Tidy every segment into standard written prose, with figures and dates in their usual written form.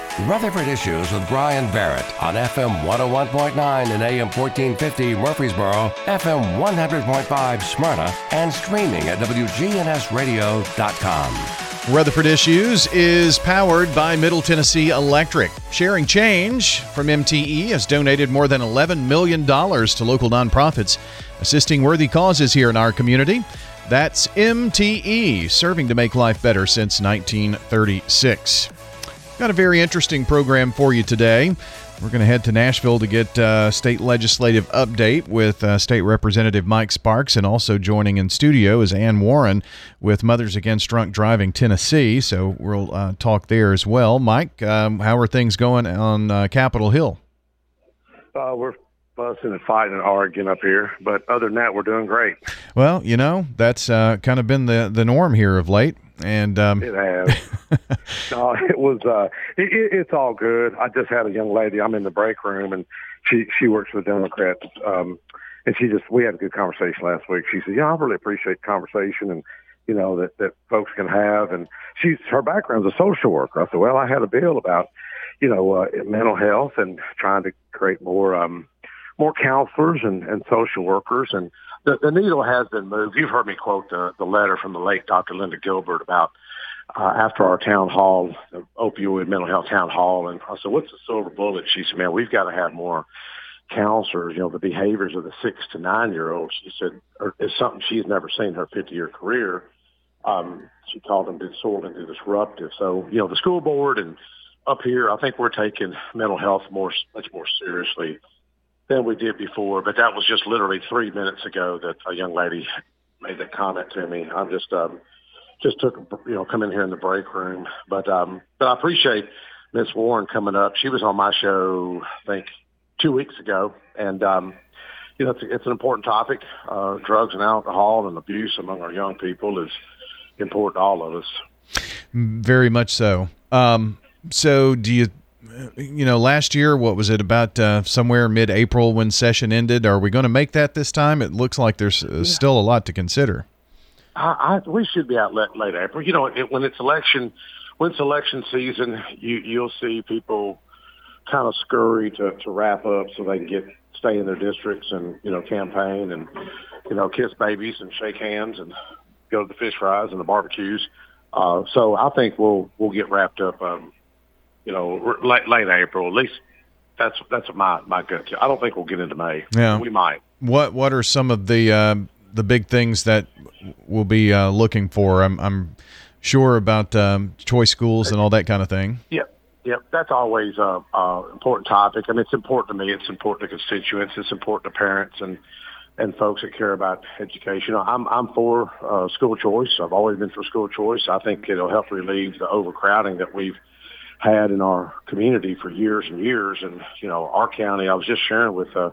Rutherford Issues with Brian Barrett on FM 101.9 and AM 1450 Murfreesboro, FM 100.5 Smyrna, and streaming at WGNSradio.com. Rutherford Issues is powered by Middle Tennessee Electric. Sharing Change from MTE has donated more than $11 million to local nonprofits, assisting worthy causes here in our community. That's MTE, serving to make life better since 1936. Got a very interesting program for you today. We're going to head to Nashville to get state legislative update with State Representative Mike Sparks, and also joining in studio is Ann Warren with Mothers Against Drunk Driving Tennessee. So we'll talk there as well. Mike, how are things going on Capitol Hill? We're fussing and fighting and arguing up here, but other than that, we're doing great. Well, you know, that's kind of been the norm here of late. And it has. No, it was. It's all good. I just had a young lady. I'm in the break room, and she works for the Democrats. And we had a good conversation last week. She said, "Yeah, I really appreciate the conversation, and you know that folks can have." And her background's a social worker. I said, "Well, I had a bill about mental health and trying to create more counselors and social workers and." The needle has been moved. You've heard me quote the letter from the late Dr. Linda Gilbert about after our town hall, the opioid mental health town hall. And I said, what's the silver bullet? She said, man, we've got to have more counselors. You know, the behaviors of the 6 to 9-year-olds, she said, is something she's never seen in her 50-year career. She called them disorderly and disruptive. So, you know, the school board and up here, I think we're taking mental health much more seriously than we did before, but that was just literally 3 minutes ago that a young lady made that comment to me. I'm just took come in here in the break room, but I appreciate Miss Warren coming up. She was on my show, I think, 2 weeks ago, and it's an important topic. Drugs and alcohol and abuse among our young people is important to all of us. Very much so. So do you? Last year, what was it, about somewhere mid-April when session ended? Are we going to make that this time? It looks like there's still a lot to consider. We should be out late April. You know, when it's election season, you'll see people kind of scurry to wrap up so they can stay in their districts and, campaign and, kiss babies and shake hands and go to the fish fries and the barbecues. So I think we'll get wrapped up late April. At least that's my gut. I don't think we'll get into May. Yeah, we might. What are some of the big things that we'll be looking for? I'm sure about choice schools and all that kind of thing. Yep. That's always a important topic. I mean, it's important to me. It's important to constituents. It's important to parents and folks that care about education. I'm for school choice. I've always been for school choice. I think it'll help relieve the overcrowding that we've had in our community for years and years. And, our county, I was just sharing with I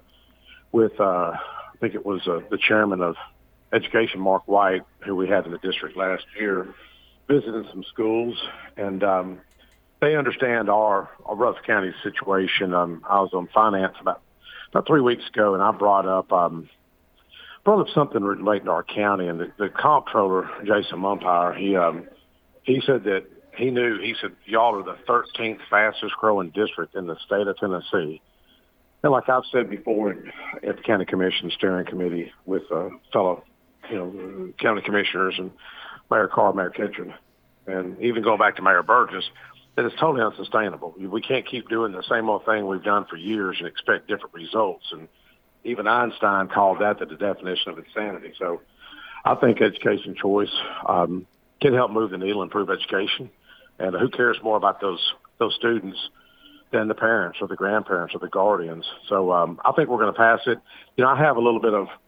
think it was the chairman of education, Mark White, who we had in the district last year, visiting some schools. And they understand our Rutherford County situation. I was on finance about 3 weeks ago, and I brought up something relating to our county. And the comptroller, Jason Mumpire, he said that he said, y'all are the 13th fastest growing district in the state of Tennessee. And like I've said before at the county commission steering committee with fellow, county commissioners and Mayor Carr, Mayor Ketchum, and even going back to Mayor Burgess, that it's totally unsustainable. We can't keep doing the same old thing we've done for years and expect different results. And even Einstein called that the definition of insanity. So I think education choice can help move the needle, improve education. And who cares more about those students than the parents or the grandparents or the guardians? So I think we're going to pass it. I have a little bit of,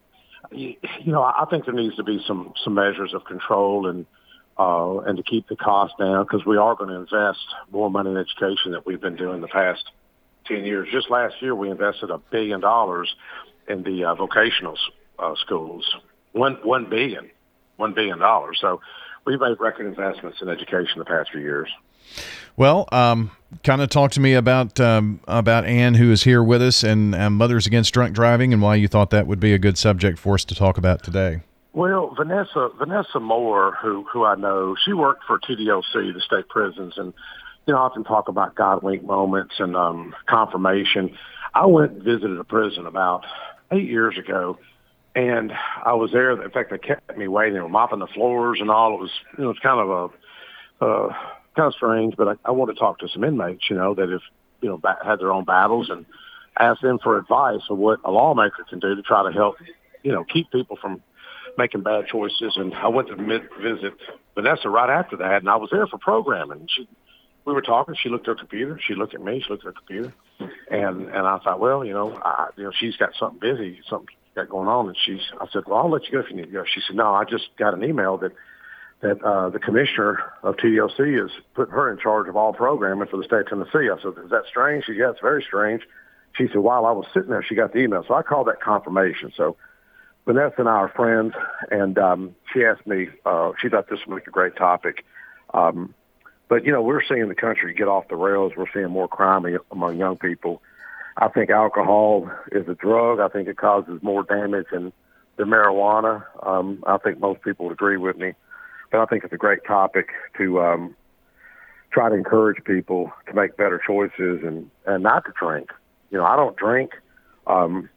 I think there needs to be some measures of control and to keep the cost down, because we are going to invest more money in education than we've been doing the past 10 years. Just last year, we invested $1 billion in the vocational schools. $1 billion. So we've made record investments in education the past few years. Well, kind of talk to me about Ann, who is here with us, and Mothers Against Drunk Driving, and why you thought that would be a good subject for us to talk about today. Well, Vanessa Moore, who I know, she worked for TDOC, the state prisons, and I often talk about God wink moments and confirmation. I went and visited a prison about 8 years ago, and I was there. In fact, they kept me waiting. They were mopping the floors and all. It was, it's kind of strange, but I wanted to talk to some inmates, that have, had their own battles, and ask them for advice of what a lawmaker can do to try to help, keep people from making bad choices. And I went to visit Vanessa right after that, and I was there for programming. We were talking. She looked at her computer. She looked at me. She looked at her computer, and I thought, well, she's got something busy, something got going on. And I said, well, I'll let you go if you need to go. She said, no, I just got an email that the commissioner of TDLC is putting her in charge of all programming for the state of Tennessee. I said, is that strange? She said, yeah, it's very strange. She said, while I was sitting there, she got the email. So I called that confirmation. So Vanessa and I are friends, and she asked me, she thought this would make a great topic. But, we're seeing the country get off the rails. We're seeing more crime among young people. I think alcohol is a drug. I think it causes more damage than marijuana. I think most people would agree with me. But I think it's a great topic to try to encourage people to make better choices and not to drink. I don't drink, because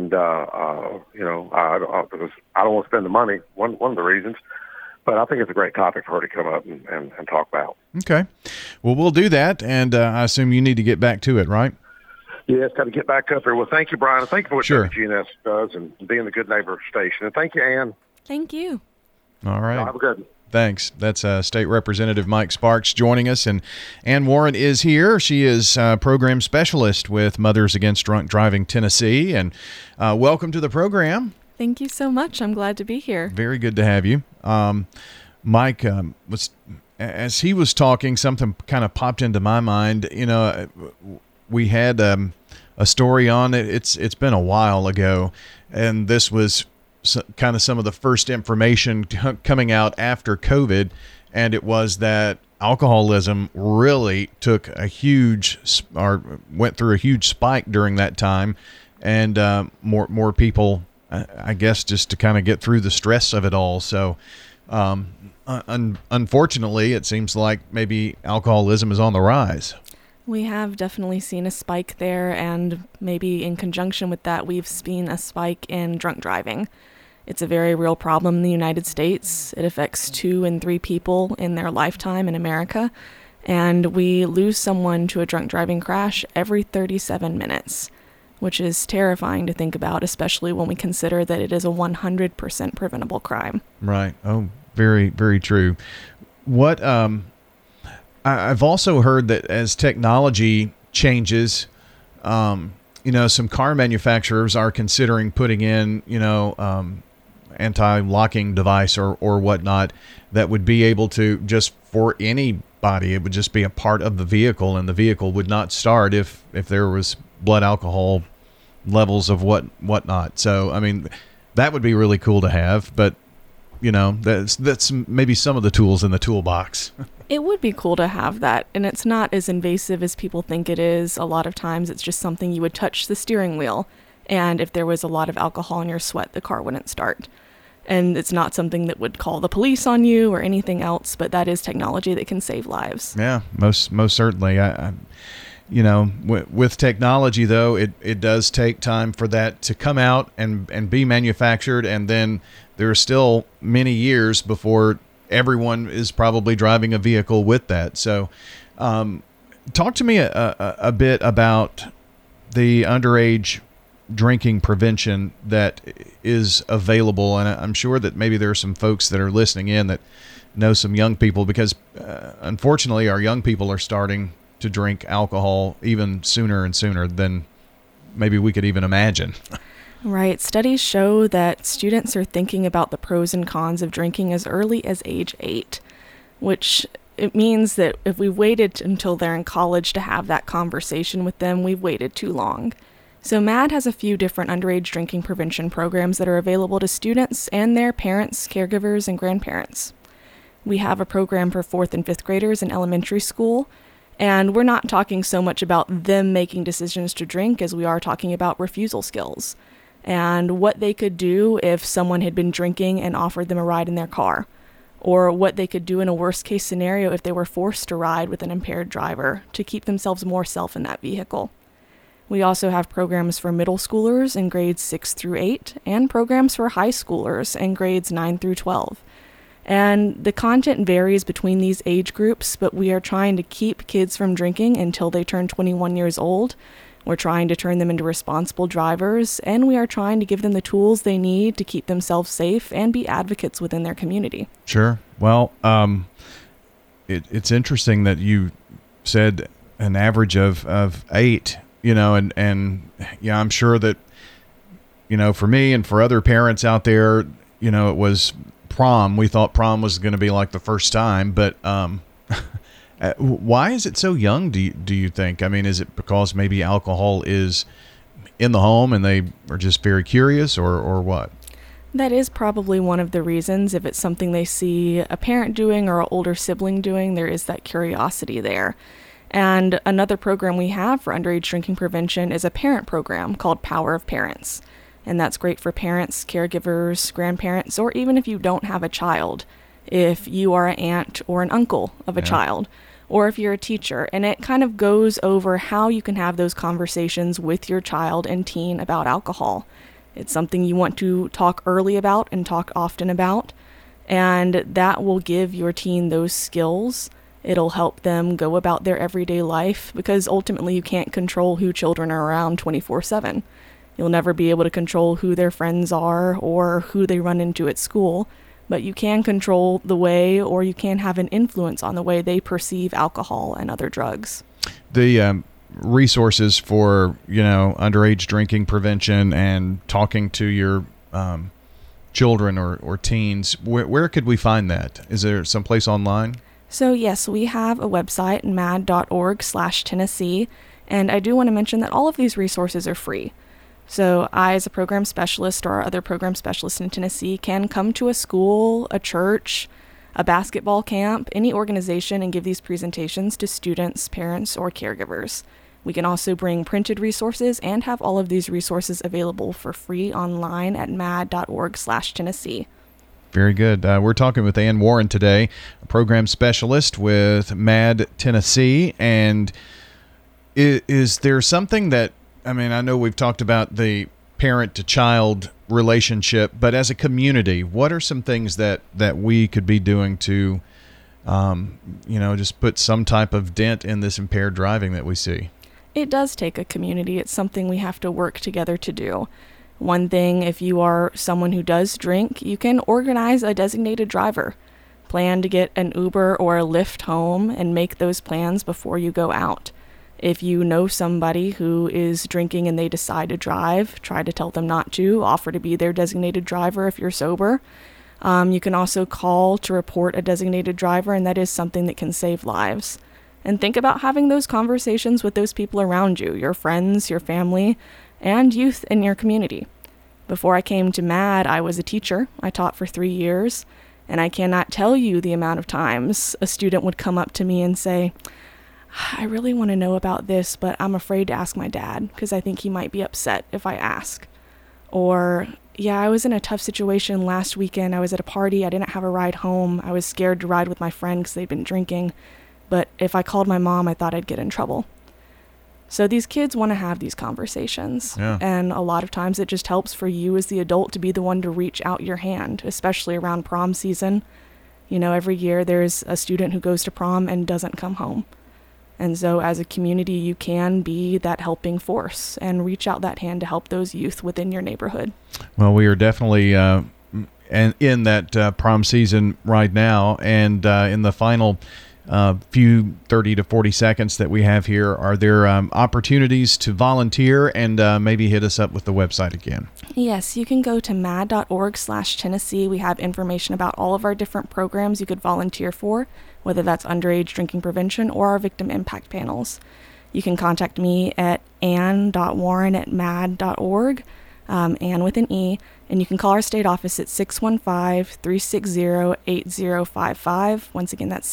I don't want to spend the money, one of the reasons. But I think it's a great topic for her to come up and talk about. Okay. Well, we'll do that, and I assume you need to get back to it, right? Yeah, it's got to get back up there. Well, thank you, Brian. Thank you for what WGNS does and being the good neighbor station. And thank you, Ann. Thank you. All right. Have a good one. Thanks. That's State Representative Mike Sparks joining us, and Ann Warren is here. She is program specialist with Mothers Against Drunk Driving Tennessee, and welcome to the program. Thank you so much. I'm glad to be here. Very good to have you. Mike, as he was talking, something kind of popped into my mind. We had a story on it. It's been a while ago, and this was kind of some of the first information coming out after COVID, and it was that alcoholism really took went through a huge spike during that time, and more people, I guess, just to kind of get through the stress of it all. So unfortunately, it seems like maybe alcoholism is on the rise. We have definitely seen a spike there, and maybe in conjunction with that, we've seen a spike in drunk driving. It's a very real problem in the United States. It affects 2 in 3 people in their lifetime in America, and we lose someone to a drunk driving crash every 37 minutes, which is terrifying to think about, especially when we consider that it is a 100% preventable crime. Right. Oh, very, very true. What I've also heard that as technology changes, some car manufacturers are considering putting in, anti-locking device or whatnot that would be able to, just for anybody, it would just be a part of the vehicle, and the vehicle would not start if there was blood alcohol levels of whatnot. So, I mean, that would be really cool to have, but that's maybe some of the tools in the toolbox. It would be cool to have that, and it's not as invasive as people think it is. A lot of times it's just something you would touch the steering wheel, and if there was a lot of alcohol in your sweat, the car wouldn't start. And it's not something that would call the police on you or anything else, but that is technology that can save lives. Yeah, most certainly. With technology, though, it does take time for that to come out and be manufactured, and then there are still many years before everyone is probably driving a vehicle with that. So talk to me a bit about the underage drinking prevention that is available. And I'm sure that maybe there are some folks that are listening in that know some young people, because unfortunately our young people are starting to drink alcohol even sooner and sooner than maybe we could even imagine. Right. Studies show that students are thinking about the pros and cons of drinking as early as age 8, which it means that if we waited until they're in college to have that conversation with them, we've waited too long. So MADD has a few different underage drinking prevention programs that are available to students and their parents, caregivers, and grandparents. We have a program for 4th and 5th graders in elementary school, and we're not talking so much about them making decisions to drink as we are talking about refusal skills and what they could do if someone had been drinking and offered them a ride in their car, or what they could do in a worst case scenario if they were forced to ride with an impaired driver to keep themselves more safe in that vehicle. We also have programs for middle schoolers in grades 6 through 8 and programs for high schoolers in grades 9 through 12. And the content varies between these age groups, but we are trying to keep kids from drinking until they turn 21 years old. We're trying to turn them into responsible drivers, and we are trying to give them the tools they need to keep themselves safe and be advocates within their community. Sure. Well, it's interesting that you said an average of 8, and yeah, I'm sure that, for me and for other parents out there, it was prom. We thought prom was going to be like the first time, but why is it so young, do you think? I mean, is it because maybe alcohol is in the home and they are just very curious, or what? That is probably one of the reasons. If it's something they see a parent doing or an older sibling doing, there is that curiosity there. And another program we have for underage drinking prevention is a parent program called Power of Parents. And that's great for parents, caregivers, grandparents, or even if you don't have a child, if you are an aunt or an uncle of a child, or if you're a teacher. And it kind of goes over how you can have those conversations with your child and teen about alcohol. It's something you want to talk early about and talk often about, and that will give your teen those skills. It'll help them go about their everyday life, because ultimately you can't control who children are around 24/7. You'll never be able to control who their friends are or who they run into at school, but you can control the way, or you can have an influence on the way they perceive alcohol and other drugs. The resources for, underage drinking prevention and talking to your children or teens, where could we find that? Is there someplace online? So yes, we have a website, mad.org/Tennessee, and I do want to mention that all of these resources are free. So I, as a program specialist, or other program specialists in Tennessee, can come to a school, a church, a basketball camp, any organization, and give these presentations to students, parents, or caregivers. We can also bring printed resources and have all of these resources available for free online at mad.org/Tennessee. Very good. We're talking with Ann Warren today, a program specialist with MAD Tennessee. And is there something that, I know we've talked about the parent-to-child relationship, but as a community, what are some things that we could be doing to, just put some type of dent in this impaired driving that we see? It does take a community. It's something we have to work together to do. One thing, if you are someone who does drink, you can organize a designated driver. Plan to get an Uber or a Lyft home and make those plans before you go out. If you know somebody who is drinking and they decide to drive, try to tell them not to. Offer to be their designated driver if you're sober. You can also call to report a designated driver, and that is something that can save lives. And think about having those conversations with those people around you, your friends, your family, and youth in your community. Before I came to MAD, I was a teacher. I taught for 3 years, and I cannot tell you the amount of times a student would come up to me and say, I really want to know about this, but I'm afraid to ask my dad because I think he might be upset if I ask. Or, I was in a tough situation last weekend. I was at a party. I didn't have a ride home. I was scared to ride with my friend because they'd been drinking. But if I called my mom, I thought I'd get in trouble. So these kids want to have these conversations. Yeah. And a lot of times it just helps for you as the adult to be the one to reach out your hand, especially around prom season. Every year there's a student who goes to prom and doesn't come home. And so as a community, you can be that helping force and reach out that hand to help those youth within your neighborhood. Well, we are definitely in that prom season right now. And in the final few 30 to 40 seconds that we have here, are there opportunities to volunteer, and maybe hit us up with the website again? Yes, you can go to mad.org/Tennessee. We have information about all of our different programs you could volunteer for, whether that's underage drinking prevention or our victim impact panels. You can contact me at ann.warren@mad.org, Ann with an E, and you can call our state office at 615-360-8055. Once again, that's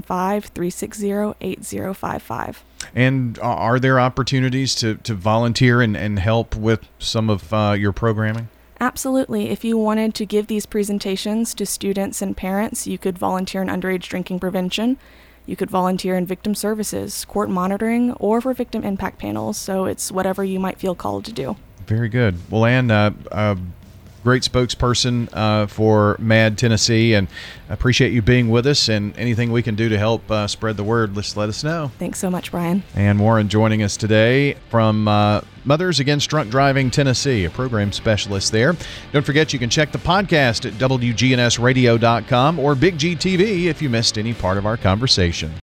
615-360-8055. And are there opportunities to volunteer and help with some of your programming? Absolutely. If you wanted to give these presentations to students and parents, you could volunteer in underage drinking prevention. You could volunteer in victim services, court monitoring, or for victim impact panels. So it's whatever you might feel called to do. Very good. Well, Ann, great spokesperson for MADD Tennessee, and I appreciate you being with us, and anything we can do to help spread the word, just let us know. Thanks so much, Brian. Ann Warren joining us today from Mothers Against Drunk Driving Tennessee, a program specialist there. Don't forget you can check the podcast at WGNSradio.com or Big G TV if you missed any part of our conversation.